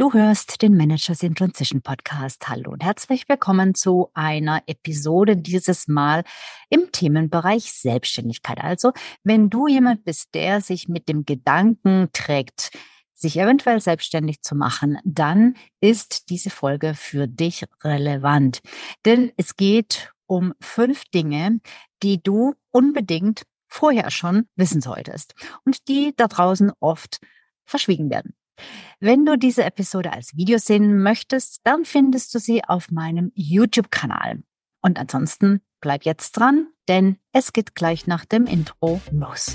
Du hörst den Managers in Transition Podcast. Hallo und herzlich willkommen zu einer Episode, dieses Mal im Themenbereich Selbstständigkeit. Also, wenn du jemand bist, der sich mit dem Gedanken trägt, sich eventuell selbstständig zu machen, dann ist diese Folge für dich relevant. Denn es geht um 5 Dinge, die du unbedingt vorher schon wissen solltest und die da draußen oft verschwiegen werden. Wenn du diese Episode als Video sehen möchtest, dann findest du sie auf meinem YouTube-Kanal. Und ansonsten bleib jetzt dran, denn es geht gleich nach dem Intro los.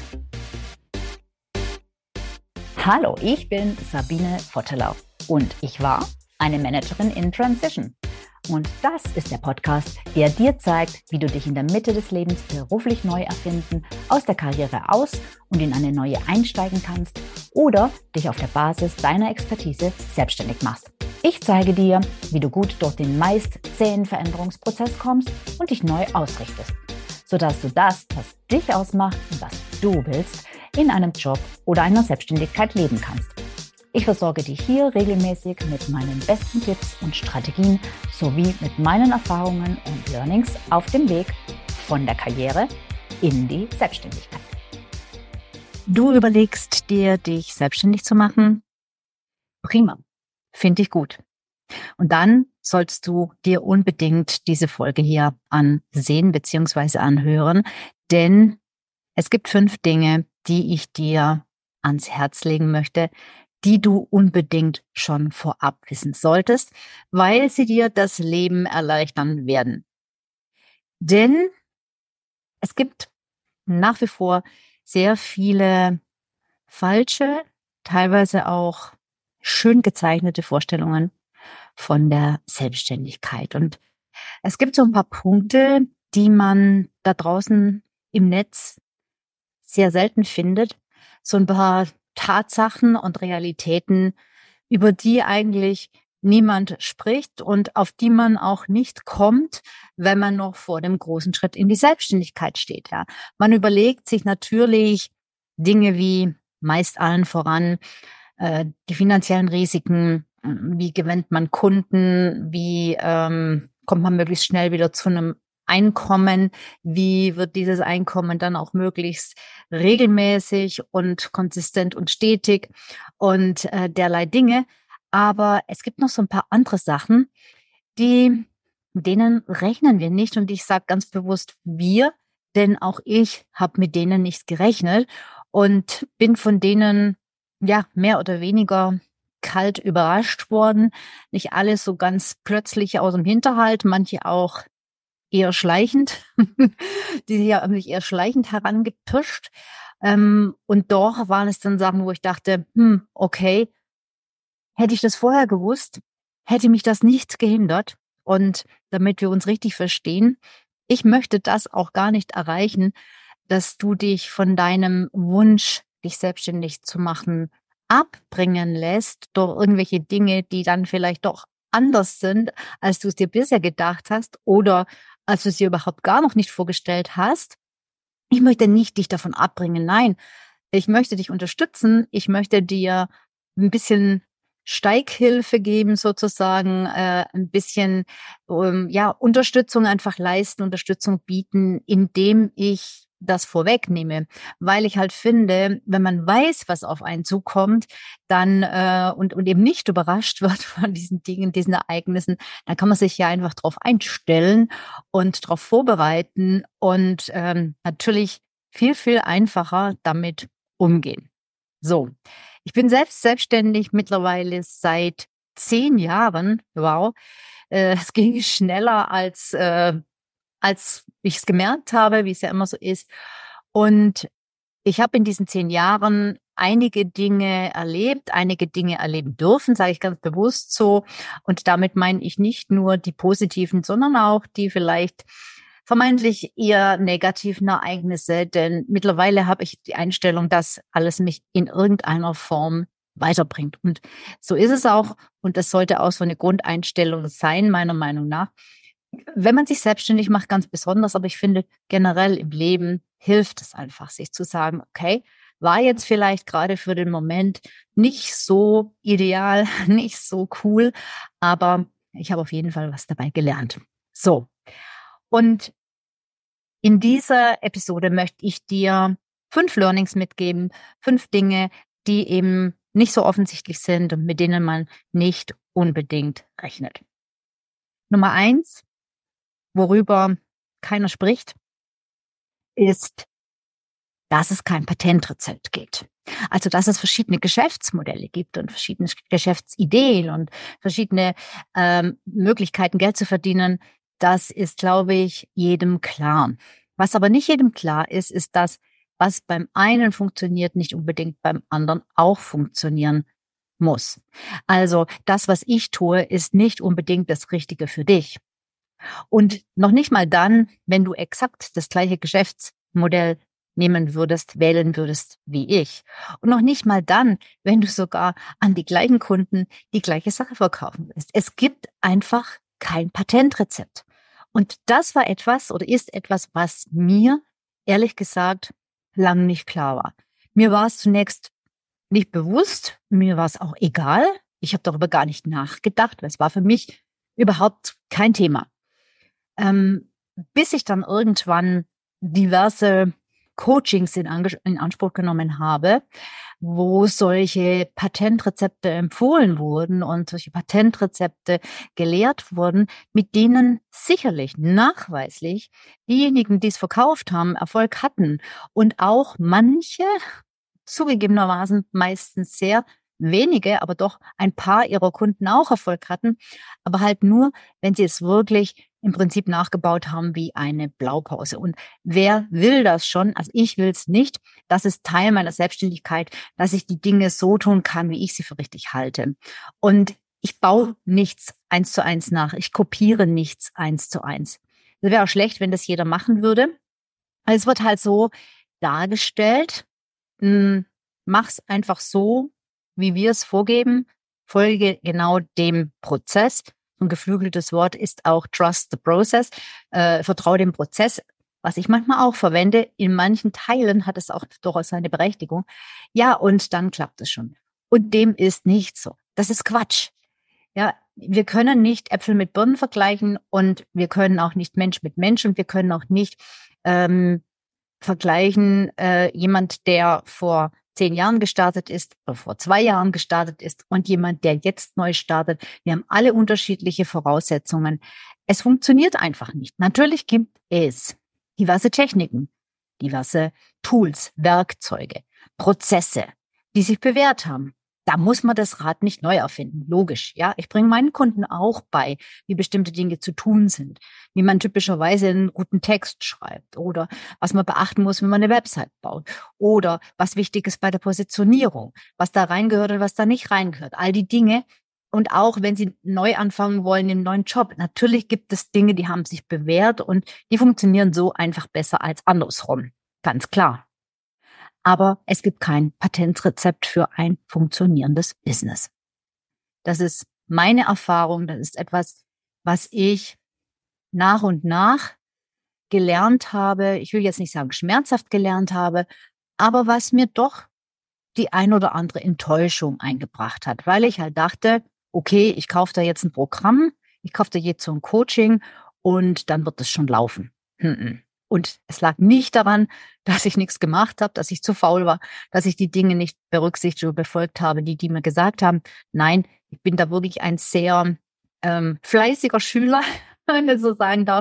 Hallo, ich bin Sabine Vottelau und ich war eine Managerin in Transition. Und das ist der Podcast, der dir zeigt, wie du dich in der Mitte des Lebens beruflich neu erfinden, aus der Karriere aus und in eine neue einsteigen kannst oder dich auf der Basis deiner Expertise selbstständig machst. Ich zeige dir, wie du gut durch den meist zähen Veränderungsprozess kommst und dich neu ausrichtest, sodass du das, was dich ausmacht und was du willst, in einem Job oder einer Selbstständigkeit leben kannst. Ich versorge dich hier regelmäßig mit meinen besten Tipps und Strategien sowie mit meinen Erfahrungen und Learnings auf dem Weg von der Karriere in die Selbstständigkeit. Du überlegst dir, dich selbstständig zu machen? Prima, finde ich gut. Und dann sollst du dir unbedingt diese Folge hier ansehen bzw. anhören, denn es gibt 5 Dinge, die ich dir ans Herz legen möchte, die du unbedingt schon vorab wissen solltest, weil sie dir das Leben erleichtern werden. Denn es gibt nach wie vor sehr viele falsche, teilweise auch schön gezeichnete Vorstellungen von der Selbstständigkeit. Und es gibt so ein paar Punkte, die man da draußen im Netz sehr selten findet. So ein paar Tatsachen und Realitäten, über die eigentlich niemand spricht und auf die man auch nicht kommt, wenn man noch vor dem großen Schritt in die Selbstständigkeit steht. Ja, man überlegt sich natürlich Dinge wie meist allen voran die finanziellen Risiken, wie gewinnt man Kunden, wie kommt man möglichst schnell wieder zu einem Einkommen, wie wird dieses Einkommen dann auch möglichst regelmäßig und konsistent und stetig und derlei Dinge. Aber es gibt noch so ein paar andere Sachen, denen rechnen wir nicht. Und ich sage ganz bewusst wir, denn auch ich habe mit denen nicht gerechnet und bin von denen ja mehr oder weniger kalt überrascht worden. Nicht alles so ganz plötzlich aus dem Hinterhalt, manche auch eher schleichend, die haben sich eher schleichend herangepirscht. Und doch waren es dann Sachen, wo ich dachte, okay, hätte ich das vorher gewusst, hätte mich das nicht gehindert. Und damit wir uns richtig verstehen, ich möchte das auch gar nicht erreichen, dass du dich von deinem Wunsch, dich selbstständig zu machen, abbringen lässt durch irgendwelche Dinge, die dann vielleicht doch anders sind, als du es dir bisher gedacht hast oder als du es dir überhaupt gar noch nicht vorgestellt hast. Ich möchte nicht dich davon abbringen. Nein, ich möchte dich unterstützen. Ich möchte dir ein bisschen Steighilfe geben sozusagen, ein bisschen ja Unterstützung einfach leisten, Unterstützung bieten, indem ich das vorwegnehme, weil ich halt finde, wenn man weiß, was auf einen zukommt, dann und eben nicht überrascht wird von diesen Dingen, diesen Ereignissen, dann kann man sich ja einfach darauf einstellen und darauf vorbereiten und natürlich viel einfacher damit umgehen. So, ich bin selbst selbstständig mittlerweile seit 10 Jahren. Wow, es ging schneller als ich es gemerkt habe, wie es ja immer so ist. Und ich habe in diesen 10 Jahren einige Dinge erlebt, einige Dinge erleben dürfen, sage ich ganz bewusst so. Und damit meine ich nicht nur die positiven, sondern auch die vielleicht vermeintlich eher negativen Ereignisse. Denn mittlerweile habe ich die Einstellung, dass alles mich in irgendeiner Form weiterbringt. Und so ist es auch. Und das sollte auch so eine Grundeinstellung sein, meiner Meinung nach. Wenn man sich selbstständig macht, ganz besonders, aber ich finde generell im Leben hilft es einfach, sich zu sagen, okay, war jetzt vielleicht gerade für den Moment nicht so ideal, nicht so cool, aber ich habe auf jeden Fall was dabei gelernt. So, und in dieser Episode möchte ich dir 5 Learnings mitgeben, 5 Dinge, die eben nicht so offensichtlich sind und mit denen man nicht unbedingt rechnet. Nummer 1, worüber keiner spricht, ist, dass es kein Patentrezept gibt. Also, dass es verschiedene Geschäftsmodelle gibt und verschiedene Geschäftsideen und verschiedene Möglichkeiten, Geld zu verdienen. Das ist, glaube ich, jedem klar. Was aber nicht jedem klar ist, ist das, was beim einen funktioniert, nicht unbedingt beim anderen auch funktionieren muss. Also das, was ich tue, ist nicht unbedingt das Richtige für dich. Und noch nicht mal dann, wenn du exakt das gleiche Geschäftsmodell nehmen würdest, wählen würdest wie ich. Und noch nicht mal dann, wenn du sogar an die gleichen Kunden die gleiche Sache verkaufen willst. Es gibt einfach kein Patentrezept. Und das war etwas oder ist etwas, was mir ehrlich gesagt lang nicht klar war. Mir war es zunächst nicht bewusst, mir war es auch egal. Ich habe darüber gar nicht nachgedacht, weil es war für mich überhaupt kein Thema. Bis ich dann irgendwann diverse Coachings in Anspruch genommen habe, wo solche Patentrezepte empfohlen wurden und solche Patentrezepte gelehrt wurden, mit denen sicherlich nachweislich diejenigen, die es verkauft haben, Erfolg hatten und auch manche, zugegebenermaßen meistens sehr wenige, aber doch ein paar ihrer Kunden auch Erfolg hatten, aber halt nur, wenn sie es wirklich im Prinzip nachgebaut haben wie eine Blaupause. Und wer will das schon? Also ich will es nicht. Das ist Teil meiner Selbstständigkeit, dass ich die Dinge so tun kann, wie ich sie für richtig halte. Und ich baue nichts 1:1 nach. Ich kopiere nichts 1:1. Das wäre auch schlecht, wenn das jeder machen würde. Also es wird halt so dargestellt, mach's einfach so, wie wir es vorgeben, folge genau dem Prozess. Ein geflügeltes Wort ist auch trust the process, vertraue dem Prozess, was ich manchmal auch verwende. In manchen Teilen hat es auch durchaus seine Berechtigung. Ja, und dann klappt es schon. Und dem ist nicht so. Das ist Quatsch. Ja, wir können nicht Äpfel mit Birnen vergleichen und wir können auch nicht Mensch mit Mensch und wir können auch nicht vergleichen, jemand, der vor 10 Jahren gestartet ist oder vor 2 Jahren gestartet ist und jemand, der jetzt neu startet. Wir haben alle unterschiedliche Voraussetzungen. Es funktioniert einfach nicht. Natürlich gibt es diverse Techniken, diverse Tools, Werkzeuge, Prozesse, die sich bewährt haben. Da muss man das Rad nicht neu erfinden, logisch. Ja, ich bringe meinen Kunden auch bei, wie bestimmte Dinge zu tun sind, wie man typischerweise einen guten Text schreibt oder was man beachten muss, wenn man eine Website baut oder was wichtig ist bei der Positionierung, was da reingehört und was da nicht reingehört. All die Dinge. Und auch wenn Sie neu anfangen wollen im neuen Job, natürlich gibt es Dinge, die haben sich bewährt und die funktionieren so einfach besser als andersrum. Ganz klar. Aber es gibt kein Patentrezept für ein funktionierendes Business. Das ist meine Erfahrung. Das ist etwas, was ich nach und nach gelernt habe. Ich will jetzt nicht sagen schmerzhaft gelernt habe, aber was mir doch die ein oder andere Enttäuschung eingebracht hat, weil ich halt dachte, okay, ich kaufe da jetzt ein Programm, ich kaufe da jetzt so ein Coaching und dann wird es schon laufen. Und es lag nicht daran, dass ich nichts gemacht habe, dass ich zu faul war, dass ich die Dinge nicht berücksichtigt oder befolgt habe, die mir gesagt haben. Nein, ich bin da wirklich ein sehr fleißiger Schüler, wenn man so sagen darf.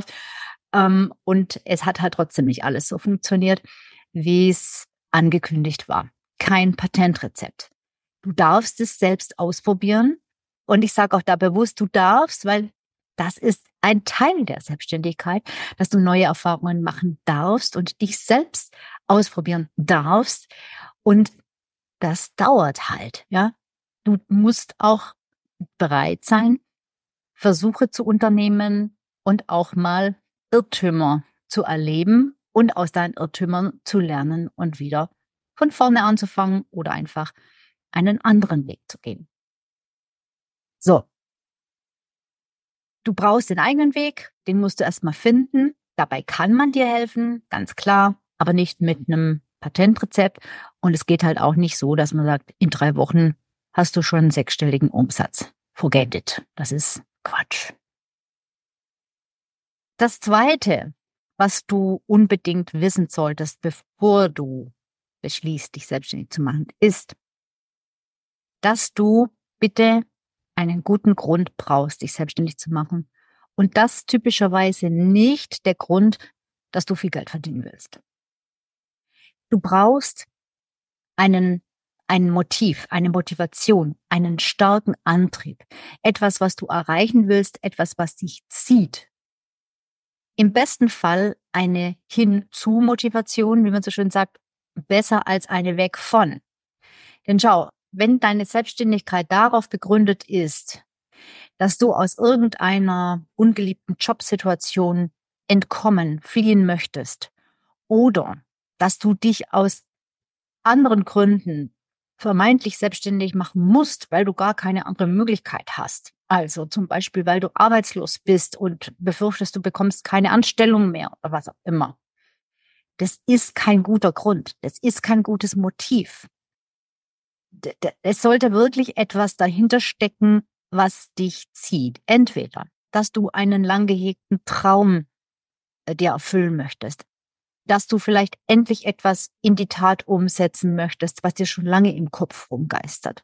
Und es hat halt trotzdem nicht alles so funktioniert, wie es angekündigt war. Kein Patentrezept. Du darfst es selbst ausprobieren. Und ich sage auch da bewusst, du darfst, weil das ist ein Teil der Selbstständigkeit, dass du neue Erfahrungen machen darfst und dich selbst ausprobieren darfst. Und das dauert halt, ja. Du musst auch bereit sein, Versuche zu unternehmen und auch mal Irrtümer zu erleben und aus deinen Irrtümern zu lernen und wieder von vorne anzufangen oder einfach einen anderen Weg zu gehen. So, du brauchst den eigenen Weg, den musst du erstmal finden. Dabei kann man dir helfen, ganz klar, aber nicht mit einem Patentrezept. Und es geht halt auch nicht so, dass man sagt, in 3 Wochen hast du schon einen 6-stelligen Umsatz. Forget it. Das ist Quatsch. Das Zweite, was du unbedingt wissen solltest, bevor du beschließt, dich selbstständig zu machen, ist, dass du bitte einen guten Grund brauchst, dich selbstständig zu machen. Und das typischerweise nicht der Grund, dass du viel Geld verdienen willst. Du brauchst ein Motiv, eine Motivation, einen starken Antrieb. Etwas, was du erreichen willst, etwas, was dich zieht. Im besten Fall eine Hinzu-Motivation, wie man so schön sagt, besser als eine weg von. Denn schau, wenn deine Selbstständigkeit darauf begründet ist, dass du aus irgendeiner ungeliebten Jobsituation entkommen, fliehen möchtest oder dass du dich aus anderen Gründen vermeintlich selbstständig machen musst, weil du gar keine andere Möglichkeit hast. Also zum Beispiel, weil du arbeitslos bist und befürchtest, du bekommst keine Anstellung mehr oder was auch immer. Das ist kein guter Grund. Das ist kein gutes Motiv. Es sollte wirklich etwas dahinter stecken, was dich zieht. Entweder, dass du einen lang gehegten Traum dir erfüllen möchtest, dass du vielleicht endlich etwas in die Tat umsetzen möchtest, was dir schon lange im Kopf rumgeistert.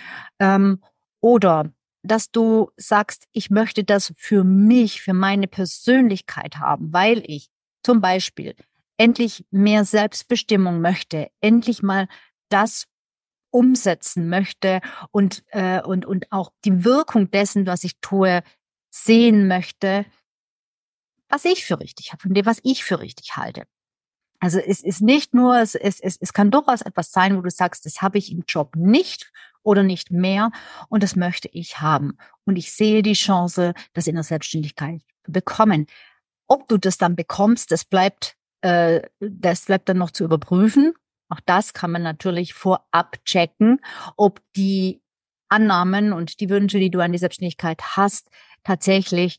Oder dass du sagst, ich möchte das für mich, für meine Persönlichkeit haben, weil ich zum Beispiel endlich mehr Selbstbestimmung möchte, endlich mal das umsetzen möchte und auch die Wirkung dessen, was ich tue, sehen möchte, was ich für richtig habe, von dem, was ich für richtig halte. Also es ist nicht nur, es kann durchaus etwas sein, wo du sagst, das habe ich im Job nicht oder nicht mehr und das möchte ich haben. Und ich sehe die Chance, das in der Selbstständigkeit zu bekommen. Ob du das dann bekommst, das bleibt dann noch zu überprüfen. Auch das kann man natürlich vorab checken, ob die Annahmen und die Wünsche, die du an die Selbstständigkeit hast, tatsächlich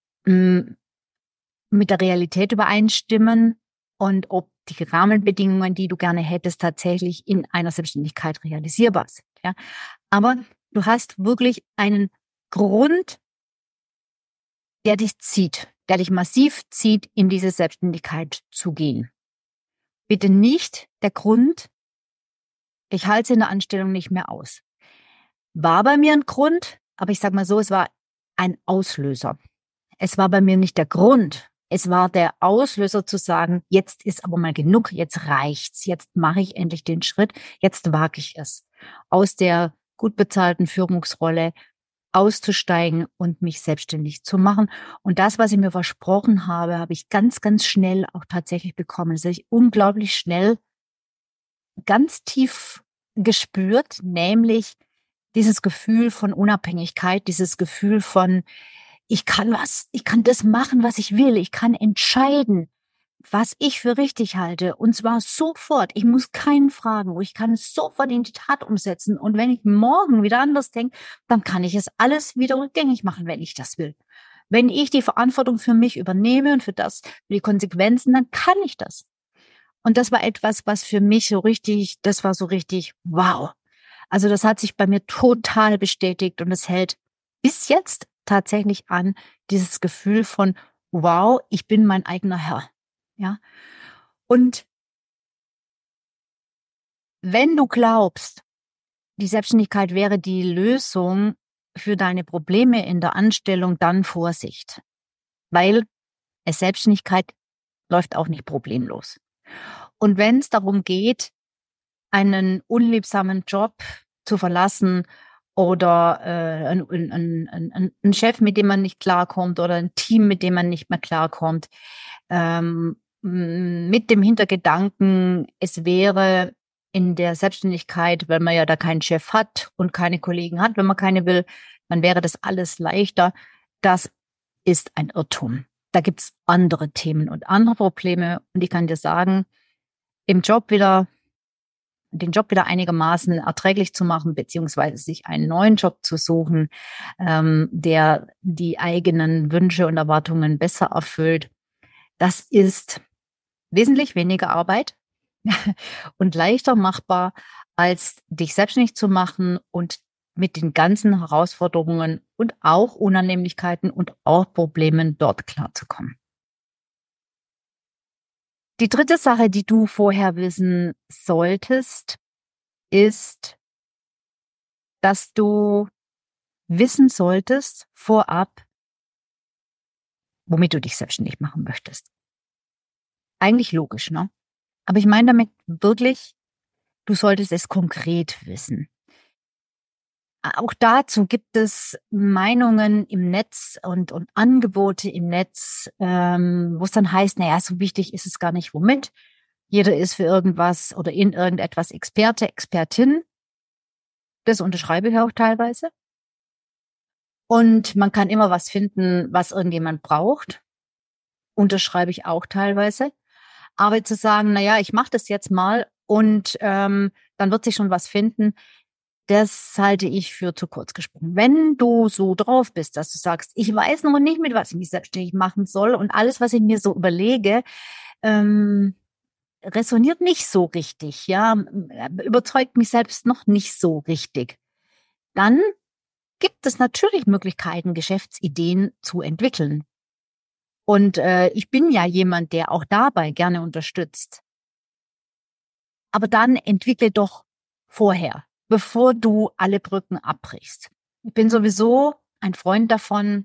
mit der Realität übereinstimmen und ob die Rahmenbedingungen, die du gerne hättest, tatsächlich in einer Selbstständigkeit realisierbar sind. Ja? Aber du hast wirklich einen Grund, der dich zieht, der dich massiv zieht, in diese Selbstständigkeit zu gehen. Bitte nicht der Grund, ich halte es in der Anstellung nicht mehr aus. War bei mir ein Grund, aber ich sage mal so, es war ein Auslöser. Es war bei mir nicht der Grund. Es war der Auslöser zu sagen, jetzt ist aber mal genug, jetzt reicht's, jetzt mache ich endlich den Schritt, jetzt wage ich es, aus der gut bezahlten Führungsrolle auszusteigen und mich selbstständig zu machen. Und das, was ich mir versprochen habe, habe ich ganz, ganz schnell auch tatsächlich bekommen. Das habe ich unglaublich schnell ganz tief gespürt, nämlich dieses Gefühl von Unabhängigkeit, dieses Gefühl von, ich kann das machen, was ich will. Ich kann entscheiden, was ich für richtig halte. Und zwar sofort. Ich muss keinen fragen. Ich kann es sofort in die Tat umsetzen. Und wenn ich morgen wieder anders denke, dann kann ich es alles wieder rückgängig machen, wenn ich das will. Wenn ich die Verantwortung für mich übernehme und für die Konsequenzen, dann kann ich das. Und das war etwas, was für mich das war so richtig, wow. Also das hat sich bei mir total bestätigt und es hält bis jetzt tatsächlich an, dieses Gefühl von, wow, ich bin mein eigener Herr. Ja. Und wenn du glaubst, die Selbstständigkeit wäre die Lösung für deine Probleme in der Anstellung, dann Vorsicht. Weil Selbstständigkeit läuft auch nicht problemlos. Und wenn es darum geht, einen unliebsamen Job zu verlassen oder einen Chef, mit dem man nicht klarkommt oder ein Team, mit dem man nicht mehr klarkommt, mit dem Hintergedanken, es wäre in der Selbstständigkeit, weil man ja da keinen Chef hat und keine Kollegen hat, wenn man keine will, dann wäre das alles leichter. Das ist ein Irrtum. Da gibt's andere Themen und andere Probleme. Und ich kann dir sagen, den Job wieder einigermaßen erträglich zu machen, beziehungsweise sich einen neuen Job zu suchen, der die eigenen Wünsche und Erwartungen besser erfüllt. Das ist wesentlich weniger Arbeit und leichter machbar, als dich selbstständig zu machen und mit den ganzen Herausforderungen und auch Unannehmlichkeiten und auch Problemen dort klarzukommen. Die dritte Sache, die du vorher wissen solltest, ist, dass du wissen solltest vorab, womit du dich selbstständig machen möchtest. Eigentlich logisch, ne? Aber ich meine damit wirklich, du solltest es konkret wissen. Auch dazu gibt es Meinungen im Netz und Angebote im Netz, wo es dann heißt, naja, so wichtig ist es gar nicht, womit. Jeder ist für irgendwas oder in irgendetwas Experte, Expertin. Das unterschreibe ich auch teilweise. Und man kann immer was finden, was irgendjemand braucht. Unterschreibe ich auch teilweise. Aber zu sagen, naja, ich mache das jetzt mal und dann wird sich schon was finden, das halte ich für zu kurz gesprungen. Wenn du so drauf bist, dass du sagst, ich weiß noch nicht, mit was ich mich selbstständig machen soll und alles, was ich mir so überlege, resoniert nicht so richtig, ja, überzeugt mich selbst noch nicht so richtig, dann gibt es natürlich Möglichkeiten, Geschäftsideen zu entwickeln. Und ich bin ja jemand, der auch dabei gerne unterstützt. Aber dann entwickle doch vorher, bevor du alle Brücken abbrichst. Ich bin sowieso ein Freund davon,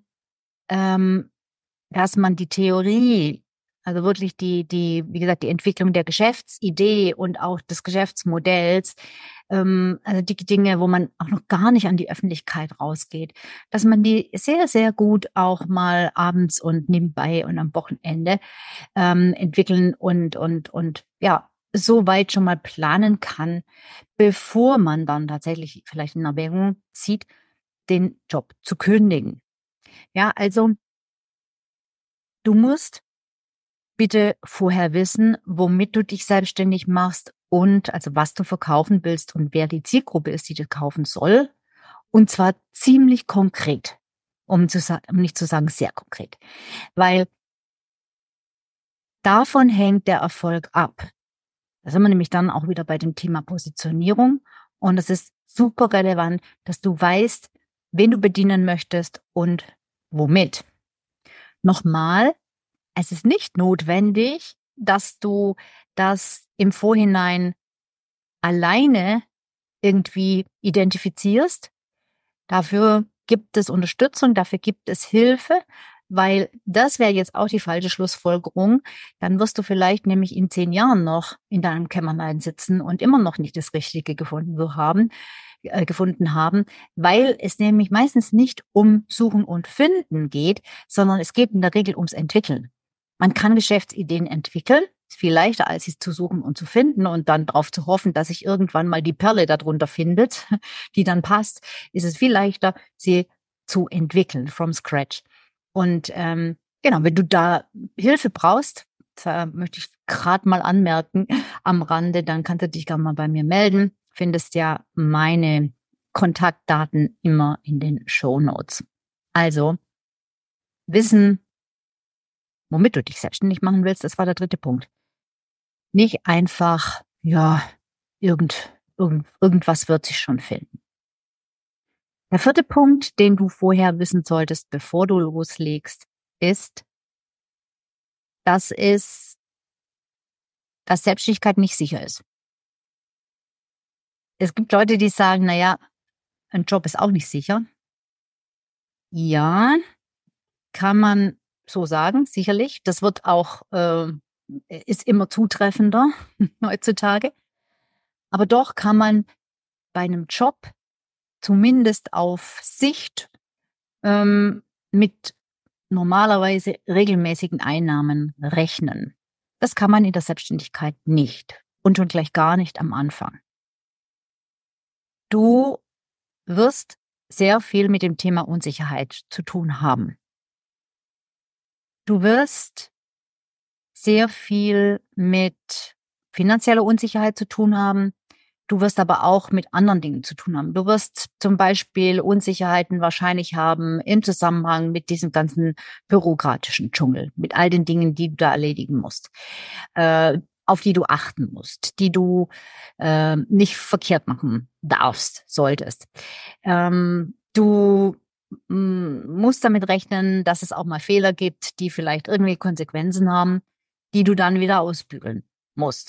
dass man die Theorie, also wirklich wie gesagt, die Entwicklung der Geschäftsidee und auch des Geschäftsmodells, also die Dinge, wo man auch noch gar nicht an die Öffentlichkeit rausgeht, dass man die sehr, sehr gut auch mal abends und nebenbei und am Wochenende entwickeln und ja, so weit schon mal planen kann, bevor man dann tatsächlich vielleicht in Erwägung zieht, den Job zu kündigen. Ja, also du musst bitte vorher wissen, womit du dich selbstständig machst und also was du verkaufen willst und wer die Zielgruppe ist, die du kaufen soll. Und zwar ziemlich konkret, um nicht zu sagen sehr konkret, weil davon hängt der Erfolg ab. Da sind wir nämlich dann auch wieder bei dem Thema Positionierung. Und es ist super relevant, dass du weißt, wen du bedienen möchtest und womit. Nochmal, es ist nicht notwendig, dass du das im Vorhinein alleine irgendwie identifizierst. Dafür gibt es Unterstützung, dafür gibt es Hilfe, weil das wäre jetzt auch die falsche Schlussfolgerung. Dann wirst du vielleicht nämlich in 10 Jahren noch in deinem Kämmerlein sitzen und immer noch nicht das Richtige gefunden haben, weil es nämlich meistens nicht um Suchen und Finden geht, sondern es geht in der Regel ums Entwickeln. Man kann Geschäftsideen entwickeln, ist viel leichter, als sie zu suchen und zu finden und dann darauf zu hoffen, dass sich irgendwann mal die Perle darunter findet, die dann passt, ist es viel leichter, sie zu entwickeln from scratch. Und genau, wenn du da Hilfe brauchst, da möchte ich gerade mal anmerken am Rande, dann kannst du dich gerne mal bei mir melden. Findest ja meine Kontaktdaten immer in den Shownotes. Also wissen, womit du dich selbstständig machen willst, das war der dritte Punkt. Nicht einfach, ja, irgendwas wird sich schon finden. Der vierte Punkt, den du vorher wissen solltest, bevor du loslegst, ist, dass Selbstständigkeit nicht sicher ist. Es gibt Leute, die sagen, naja, ein Job ist auch nicht sicher. Ja, kann man so sagen, sicherlich. Das wird auch, ist immer zutreffender heutzutage. Aber doch kann man bei einem Job zumindest auf Sicht mit normalerweise regelmäßigen Einnahmen rechnen. Das kann man in der Selbstständigkeit nicht und schon gleich gar nicht am Anfang. Du wirst sehr viel mit dem Thema Unsicherheit zu tun haben. Du wirst sehr viel mit finanzieller Unsicherheit zu tun haben. Du wirst aber auch mit anderen Dingen zu tun haben. Du wirst zum Beispiel Unsicherheiten wahrscheinlich haben im Zusammenhang mit diesem ganzen bürokratischen Dschungel, mit all den Dingen, die du da erledigen musst. auf die du achten musst, die du nicht verkehrt machen darfst, solltest. Du musst damit rechnen, dass es auch mal Fehler gibt, die vielleicht irgendwie Konsequenzen haben, die du dann wieder ausbügeln musst.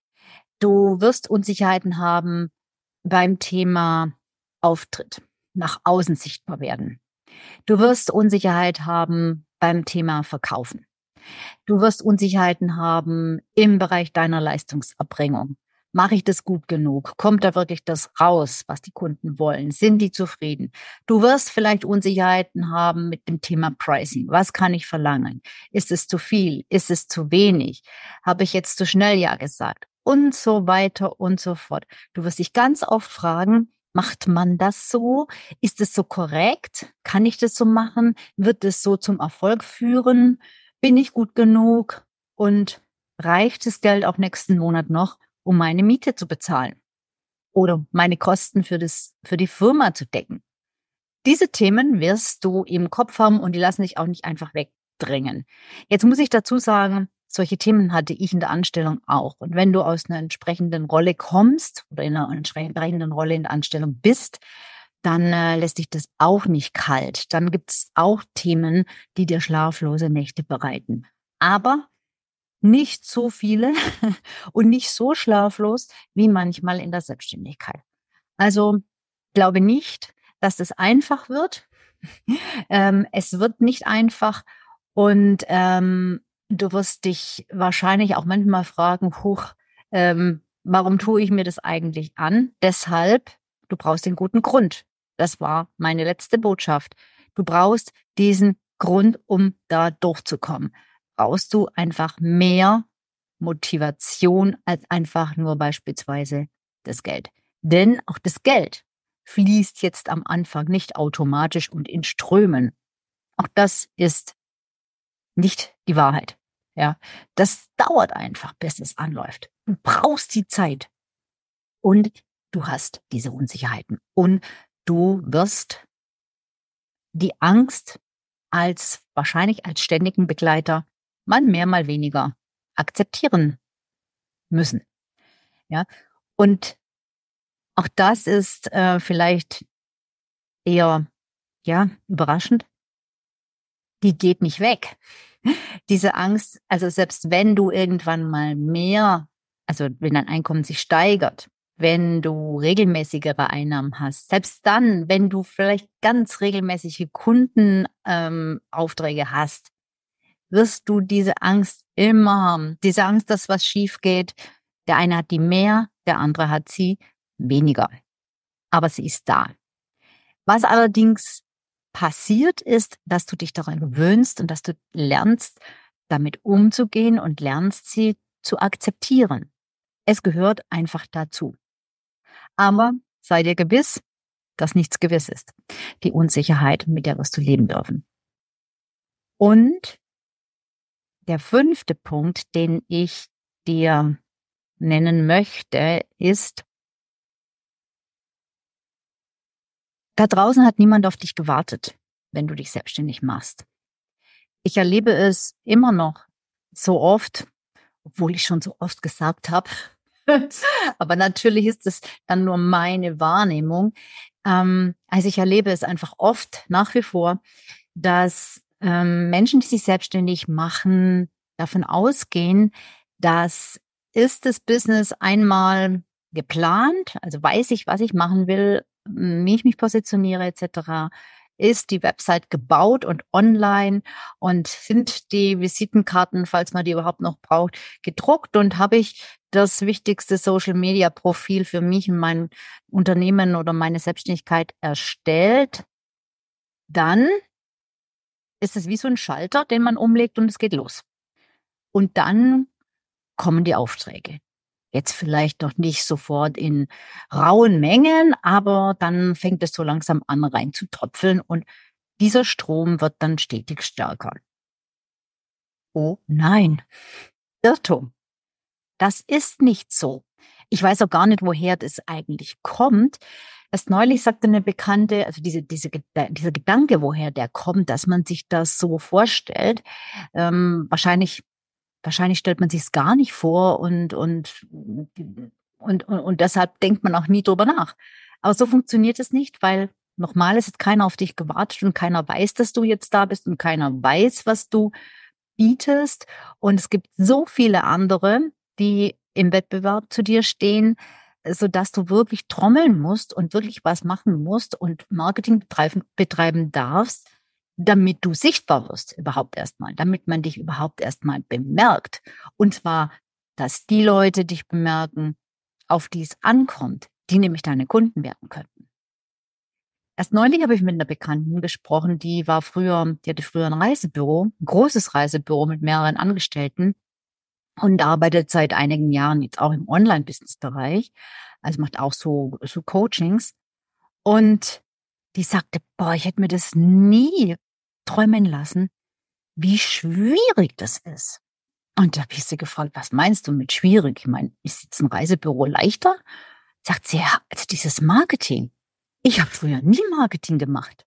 Du wirst Unsicherheiten haben beim Thema Auftritt, nach außen sichtbar werden. Du wirst Unsicherheit haben beim Thema Verkaufen. Du wirst Unsicherheiten haben im Bereich deiner Leistungserbringung. Mache ich das gut genug? Kommt da wirklich das raus, was die Kunden wollen? Sind die zufrieden? Du wirst vielleicht Unsicherheiten haben mit dem Thema Pricing. Was kann ich verlangen? Ist es zu viel? Ist es zu wenig? Habe ich jetzt zu schnell ja gesagt? Und so weiter und so fort. Du wirst dich ganz oft fragen, macht man das so? Ist es so korrekt? Kann ich das so machen? Wird es so zum Erfolg führen? Bin ich gut genug? Und reicht das Geld auch nächsten Monat noch, um meine Miete zu bezahlen oder meine Kosten für die Firma zu decken? Diese Themen wirst du im Kopf haben und die lassen dich auch nicht einfach wegdrängen. Jetzt muss ich dazu sagen, solche Themen hatte ich in der Anstellung auch. Und wenn du aus einer entsprechenden Rolle kommst oder in einer entsprechenden Rolle in der Anstellung bist, dann lässt dich das auch nicht kalt. Dann gibt es auch Themen, die dir schlaflose Nächte bereiten. Aber nicht so viele und nicht so schlaflos wie manchmal in der Selbstständigkeit. Also glaube nicht, dass es einfach wird. Es wird nicht einfach und du wirst dich wahrscheinlich auch manchmal fragen, huch, warum tue ich mir das eigentlich an? Deshalb, du brauchst den guten Grund. Das war meine letzte Botschaft. Du brauchst diesen Grund, um da durchzukommen. Brauchst du einfach mehr Motivation als einfach nur beispielsweise das Geld. Denn auch das Geld fließt jetzt am Anfang nicht automatisch und in Strömen. Auch das ist nicht die Wahrheit. Ja, das dauert einfach, bis es anläuft. Du brauchst die Zeit und du hast diese Unsicherheiten und du wirst die Angst wahrscheinlich als ständigen Begleiter mal mehr, mal weniger akzeptieren müssen. Ja, und auch das ist vielleicht eher überraschend. Die geht nicht weg. Diese Angst, also selbst wenn du irgendwann mal mehr, also wenn dein Einkommen sich steigert, wenn du regelmäßigere Einnahmen hast, selbst dann, wenn du vielleicht ganz regelmäßige Kundenaufträge hast, wirst du diese Angst immer haben. Diese Angst, dass was schief geht. Der eine hat die mehr, der andere hat sie weniger. Aber sie ist da. Was allerdings passiert ist, dass du dich daran gewöhnst und dass du lernst, damit umzugehen und lernst, sie zu akzeptieren. Es gehört einfach dazu. Aber sei dir gewiss, dass nichts gewiss ist. Die Unsicherheit, mit der wirst du leben dürfen. Und der 5. Punkt, den ich dir nennen möchte, ist, da draußen hat niemand auf dich gewartet, wenn du dich selbstständig machst. Ich erlebe es immer noch so oft, obwohl ich schon so oft gesagt habe. Aber natürlich ist es dann nur meine Wahrnehmung. Also ich erlebe es einfach oft nach wie vor, dass Menschen, die sich selbstständig machen, davon ausgehen, dass ist das Business einmal geplant, also weiß ich, was ich machen will, wie ich mich positioniere etc., ist die Website gebaut und online und sind die Visitenkarten, falls man die überhaupt noch braucht, gedruckt und habe ich das wichtigste Social-Media-Profil für mich und mein Unternehmen oder meine Selbstständigkeit erstellt, dann ist es wie so ein Schalter, den man umlegt und es geht los. Und dann kommen die Aufträge. Jetzt vielleicht noch nicht sofort in rauen Mengen, aber dann fängt es so langsam an rein zu tröpfeln und dieser Strom wird dann stetig stärker. Oh nein, Irrtum. Das ist nicht so. Ich weiß auch gar nicht, woher das eigentlich kommt. Erst neulich sagte eine Bekannte, also dieser Gedanke, woher der kommt, dass man sich das so vorstellt, wahrscheinlich wahrscheinlich stellt man sich es gar nicht vor und deshalb denkt man auch nie drüber nach. Aber so funktioniert es nicht, weil nochmal, es hat keiner auf dich gewartet und keiner weiß, dass du jetzt da bist und keiner weiß, was du bietest. Und es gibt so viele andere, die im Wettbewerb zu dir stehen, sodass du wirklich trommeln musst und wirklich was machen musst und Marketing betreiben darfst, damit du sichtbar wirst überhaupt erstmal, damit man dich überhaupt erstmal bemerkt. Und zwar, dass die Leute dich bemerken, auf die es ankommt, die nämlich deine Kunden werden könnten. Erst neulich habe ich mit einer Bekannten gesprochen, die hatte früher ein Reisebüro, ein großes Reisebüro mit mehreren Angestellten und arbeitet seit einigen Jahren jetzt auch im Online-Business-Bereich. Also macht auch so Coachings. Und die sagte, boah, ich hätte mir das nie träumen lassen, wie schwierig das ist. Und da habe ich sie gefragt, was meinst du mit schwierig? Ich meine, ist jetzt ein Reisebüro leichter? Sagt sie, ja, also dieses Marketing. Ich habe früher nie Marketing gemacht.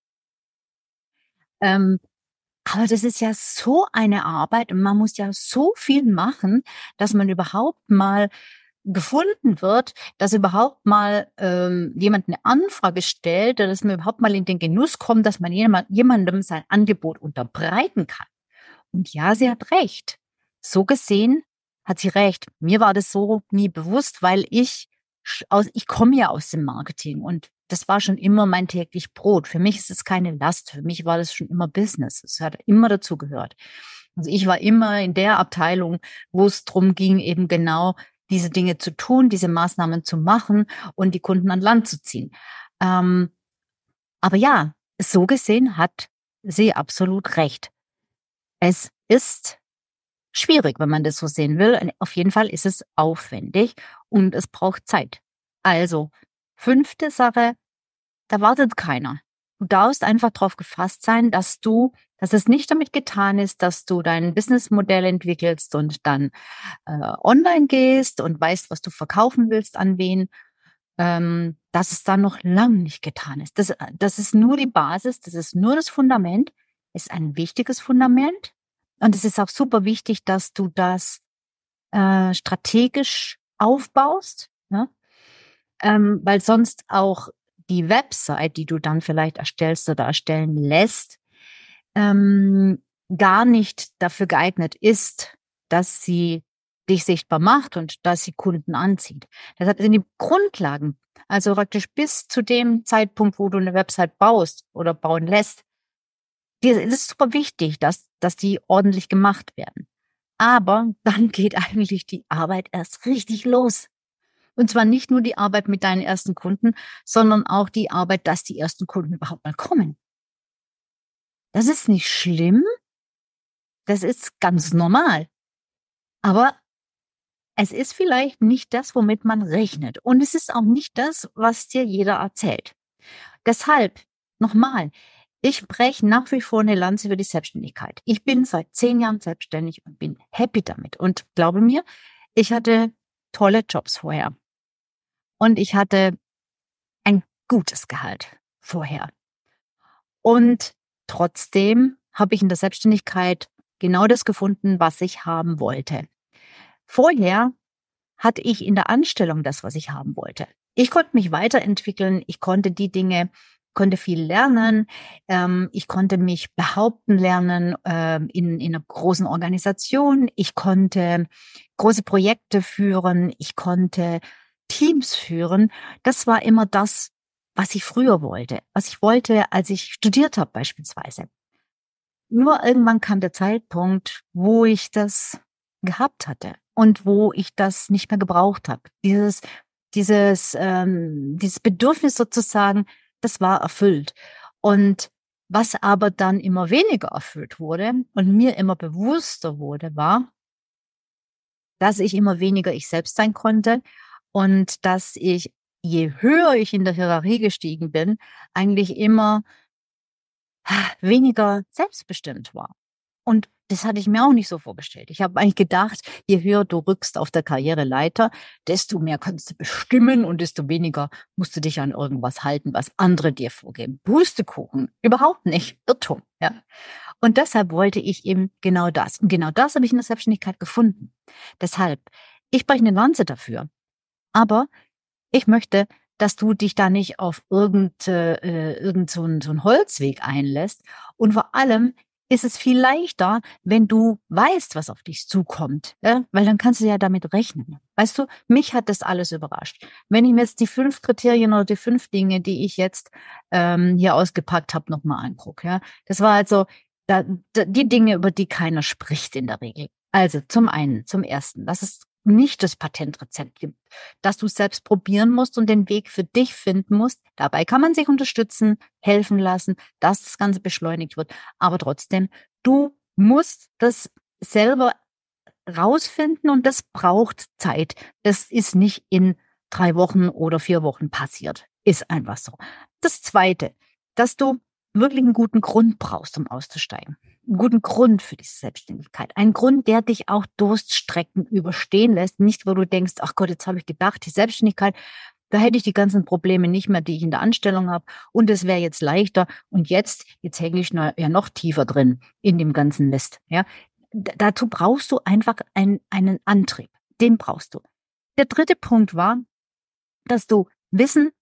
Aber das ist ja so eine Arbeit und man muss ja so viel machen, dass man überhaupt mal gefunden wird, dass überhaupt mal jemand eine Anfrage stellt, dass man überhaupt mal in den Genuss kommt, dass man jemandem sein Angebot unterbreiten kann. Und ja, sie hat recht. So gesehen hat sie recht. Mir war das so nie bewusst, weil ich komme ja aus dem Marketing und das war schon immer mein täglich Brot. Für mich ist es keine Last. Für mich war das schon immer Business. Es hat immer dazu gehört. Also ich war immer in der Abteilung, wo es drum ging, eben genau diese Dinge zu tun, diese Maßnahmen zu machen und die Kunden an Land zu ziehen. Aber ja, so gesehen hat sie absolut recht. Es ist schwierig, wenn man das so sehen will. Auf jeden Fall ist es aufwendig und es braucht Zeit. Also, 5. Sache, da wartet keiner. Du darfst einfach darauf gefasst sein, dass es nicht damit getan ist, dass du dein Businessmodell entwickelst und dann online gehst und weißt, was du verkaufen willst, an wen, dass es dann noch lang nicht getan ist. Das ist nur die Basis, das ist nur das Fundament, ist ein wichtiges Fundament. Und es ist auch super wichtig, dass du das strategisch aufbaust, ne? Weil sonst auch die Website, die du dann vielleicht erstellst oder erstellen lässt, gar nicht dafür geeignet ist, dass sie dich sichtbar macht und dass sie Kunden anzieht. Deshalb sind die Grundlagen, also praktisch bis zu dem Zeitpunkt, wo du eine Website baust oder bauen lässt, es ist super wichtig, dass die ordentlich gemacht werden. Aber dann geht eigentlich die Arbeit erst richtig los. Und zwar nicht nur die Arbeit mit deinen ersten Kunden, sondern auch die Arbeit, dass die ersten Kunden überhaupt mal kommen. Das ist nicht schlimm. Das ist ganz normal. Aber es ist vielleicht nicht das, womit man rechnet. Und es ist auch nicht das, was dir jeder erzählt. Deshalb, nochmal, ich breche nach wie vor eine Lanze für die Selbstständigkeit. Ich bin seit 10 Jahren selbstständig und bin happy damit. Und glaube mir, ich hatte tolle Jobs vorher. Und ich hatte ein gutes Gehalt vorher. Und trotzdem habe ich in der Selbstständigkeit genau das gefunden, was ich haben wollte. Vorher hatte ich in der Anstellung das, was ich haben wollte. Ich konnte mich weiterentwickeln, ich konnte konnte viel lernen, ich konnte mich behaupten lernen in einer großen Organisation, ich konnte große Projekte führen, ich konnte Teams führen. Das war immer das, was ich früher wollte, was ich wollte, als ich studiert habe beispielsweise. Nur irgendwann kam der Zeitpunkt, wo ich das gehabt hatte und wo ich das nicht mehr gebraucht habe. Dieses Bedürfnis sozusagen, das war erfüllt. Und was aber dann immer weniger erfüllt wurde und mir immer bewusster wurde, war, dass ich immer weniger ich selbst sein konnte und dass ich, je höher ich in der Hierarchie gestiegen bin, eigentlich immer weniger selbstbestimmt war. Und das hatte ich mir auch nicht so vorgestellt. Ich habe eigentlich gedacht, je höher du rückst auf der Karriereleiter, desto mehr kannst du bestimmen und desto weniger musst du dich an irgendwas halten, was andere dir vorgeben. Pustekuchen, überhaupt nicht. Irrtum, ja. Und deshalb wollte ich eben genau das. Und genau das habe ich in der Selbstständigkeit gefunden. Deshalb, ich breche eine Lanze dafür. Aber ich möchte, dass du dich da nicht auf irgend so einen Holzweg einlässt. Und vor allem ist es viel leichter, wenn du weißt, was auf dich zukommt. Ja? Weil dann kannst du ja damit rechnen. Weißt du, mich hat das alles überrascht. Wenn ich mir jetzt die 5 Kriterien oder die 5 Dinge, die ich jetzt hier ausgepackt habe, nochmal angucke. Ja? Das war also die Dinge, über die keiner spricht in der Regel. Also zum ersten, dass es nicht das Patentrezept gibt, dass du selbst probieren musst und den Weg für dich finden musst. Dabei kann man sich unterstützen, helfen lassen, dass das Ganze beschleunigt wird. Aber trotzdem, du musst das selber rausfinden und das braucht Zeit. Das ist nicht in 3 Wochen oder 4 Wochen passiert. Ist einfach so. Das Zweite, dass du wirklich einen guten Grund brauchst, um auszusteigen. Einen guten Grund für diese Selbstständigkeit. Ein Grund, der dich auch Durststrecken überstehen lässt. Nicht, wo du denkst, ach Gott, jetzt habe ich gedacht, die Selbstständigkeit, da hätte ich die ganzen Probleme nicht mehr, die ich in der Anstellung habe. Und es wäre jetzt leichter. Und jetzt hänge ich ja noch tiefer drin in dem ganzen Mist. Ja, dazu brauchst du einfach einen Antrieb. Den brauchst du. Der dritte Punkt war, dass du wissen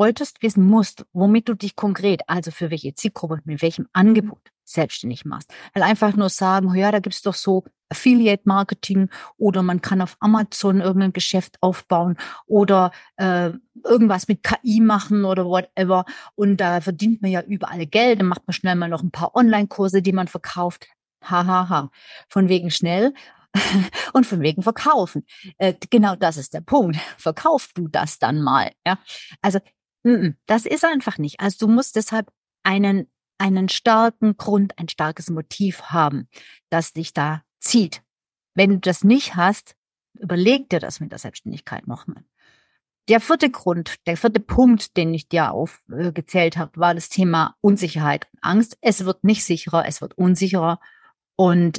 musst, womit du dich konkret, also für welche Zielgruppe, mit welchem Angebot selbstständig machst. Weil einfach nur sagen, ja, da gibt's doch so Affiliate-Marketing oder man kann auf Amazon irgendein Geschäft aufbauen oder irgendwas mit KI machen oder whatever und da verdient man ja überall Geld, dann macht man schnell mal noch ein paar Online-Kurse, die man verkauft. Hahaha. Von wegen schnell und von wegen verkaufen. Genau das ist der Punkt. Verkauf du das dann mal. Ja? Also das ist einfach nicht. Also du musst deshalb einen starken Grund, ein starkes Motiv haben, das dich da zieht. Wenn du das nicht hast, überleg dir das mit der Selbstständigkeit nochmal. Der vierte Punkt, den ich dir aufgezählt habe, war das Thema Unsicherheit und Angst. Es wird nicht sicherer, es wird unsicherer und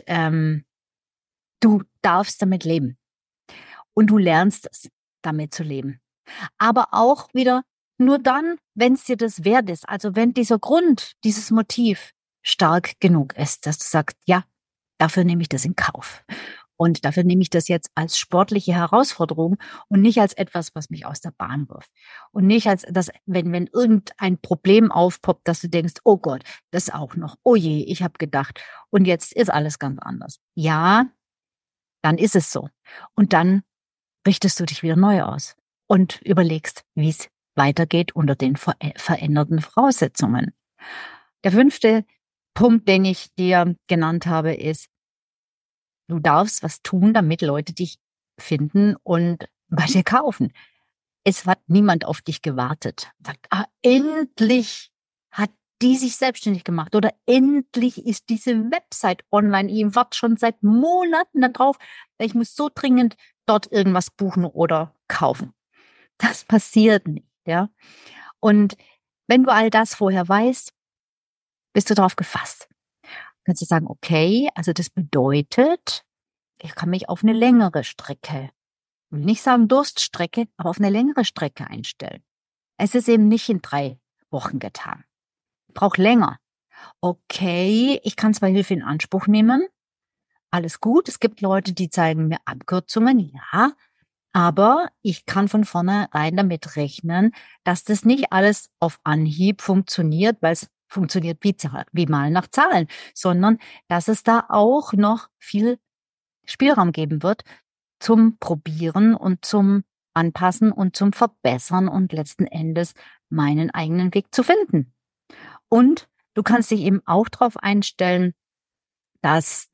du darfst damit leben. Und du lernst es, damit zu leben. Aber auch wieder nur dann, wenn es dir das wert ist. Also wenn dieser Grund, dieses Motiv stark genug ist, dass du sagst, ja, dafür nehme ich das in Kauf. Und dafür nehme ich das jetzt als sportliche Herausforderung und nicht als etwas, was mich aus der Bahn wirft. Und nicht als das, wenn irgendein Problem aufpoppt, dass du denkst, oh Gott, das auch noch. Oh je, ich habe gedacht. Und jetzt ist alles ganz anders. Ja, dann ist es so. Und dann richtest du dich wieder neu aus und überlegst, wie es weitergeht unter den veränderten Voraussetzungen. Der 5. Punkt, den ich dir genannt habe, ist, du darfst was tun, damit Leute dich finden und bei dir kaufen. Es hat niemand auf dich gewartet. Sagt, endlich hat die sich selbstständig gemacht oder endlich ist diese Website online. Ich warte schon seit Monaten darauf. Ich muss so dringend dort irgendwas buchen oder kaufen. Das passiert nicht, ja. Und wenn du all das vorher weißt, bist du darauf gefasst. Kannst du sagen, okay, also das bedeutet, ich kann mich auf eine längere Strecke, ich will nicht sagen Durststrecke, aber auf eine längere Strecke einstellen. Es ist eben nicht in 3 Wochen getan. Ich brauche länger. Okay, ich kann zwar Hilfe in Anspruch nehmen, alles gut. Es gibt Leute, die zeigen mir Abkürzungen, ja, aber ich kann von vornherein damit rechnen, dass das nicht alles auf Anhieb funktioniert, weil es funktioniert wie mal nach Zahlen, sondern dass es da auch noch viel Spielraum geben wird zum Probieren und zum Anpassen und zum Verbessern und letzten Endes meinen eigenen Weg zu finden. Und du kannst dich eben auch darauf einstellen, dass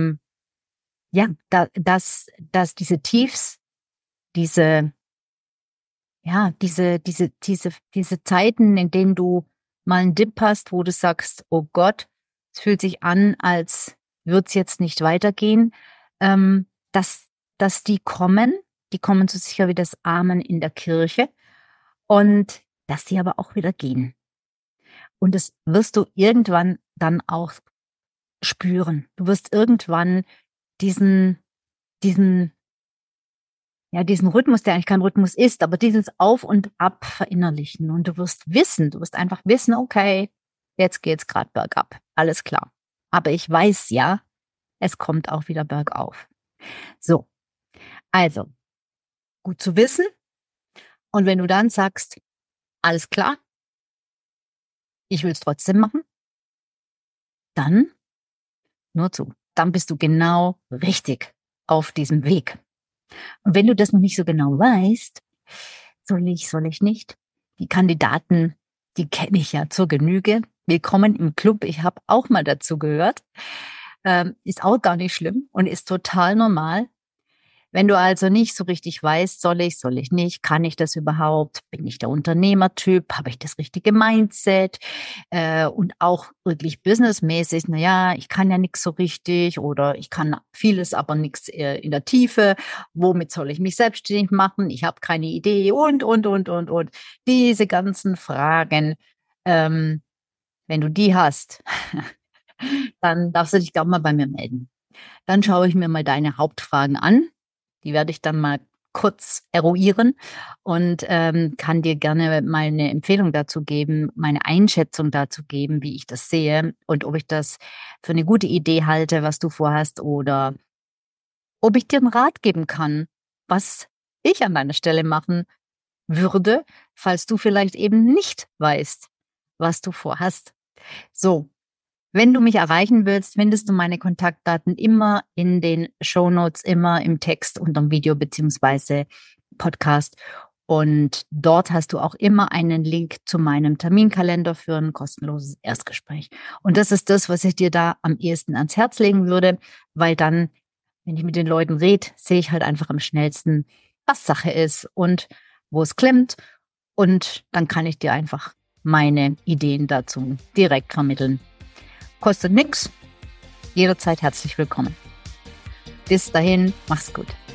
dass diese Tiefs, diese Zeiten, in denen du mal einen Dip hast, wo du sagst, oh Gott, es fühlt sich an, als würde es jetzt nicht weitergehen, dass die kommen so sicher wie das Amen in der Kirche und dass die aber auch wieder gehen. Und das wirst du irgendwann dann auch spüren. Du wirst irgendwann diesen Rhythmus, der eigentlich kein Rhythmus ist, aber dieses Auf und Ab verinnerlichen. Und du wirst einfach wissen, okay, jetzt geht's gerade bergab. Alles klar. aber ich weiß ja, es kommt auch wieder bergauf. So, also, gut zu wissen. Und wenn du dann sagst, alles klar, ich will es trotzdem machen, dann nur zu. Dann bist du genau richtig auf diesem Weg. Und wenn du das noch nicht so genau weißt, soll ich nicht? Die Kandidaten, die kenne ich ja zur Genüge. Willkommen im Club. Ich habe auch mal dazu gehört. Ist auch gar nicht schlimm und ist total normal. Wenn du also nicht so richtig weißt, soll ich nicht, kann ich das überhaupt, bin ich der Unternehmertyp, habe ich das richtige Mindset und auch wirklich businessmäßig, naja, ich kann ja nichts so richtig oder ich kann vieles, aber nichts in der Tiefe, womit soll ich mich selbstständig machen, ich habe keine Idee und. Diese ganzen Fragen, wenn du die hast, dann darfst du dich gerne mal bei mir melden. Dann schaue ich mir mal deine Hauptfragen an. Die werde ich dann mal kurz eruieren und kann dir gerne mal eine Empfehlung dazu geben, meine Einschätzung dazu geben, wie ich das sehe und ob ich das für eine gute Idee halte, was du vorhast oder ob ich dir einen Rat geben kann, was ich an deiner Stelle machen würde, falls du vielleicht eben nicht weißt, was du vorhast. So, wenn du mich erreichen willst, findest du meine Kontaktdaten immer in den Shownotes, immer im Text unterm Video beziehungsweise Podcast. Und dort hast du auch immer einen Link zu meinem Terminkalender für ein kostenloses Erstgespräch. Und das ist das, was ich dir da am ehesten ans Herz legen würde, weil dann, wenn ich mit den Leuten rede, sehe ich halt einfach am schnellsten, was Sache ist und wo es klemmt. Und dann kann ich dir einfach meine Ideen dazu direkt vermitteln. Kostet nix, jederzeit herzlich willkommen. Bis dahin, mach's gut.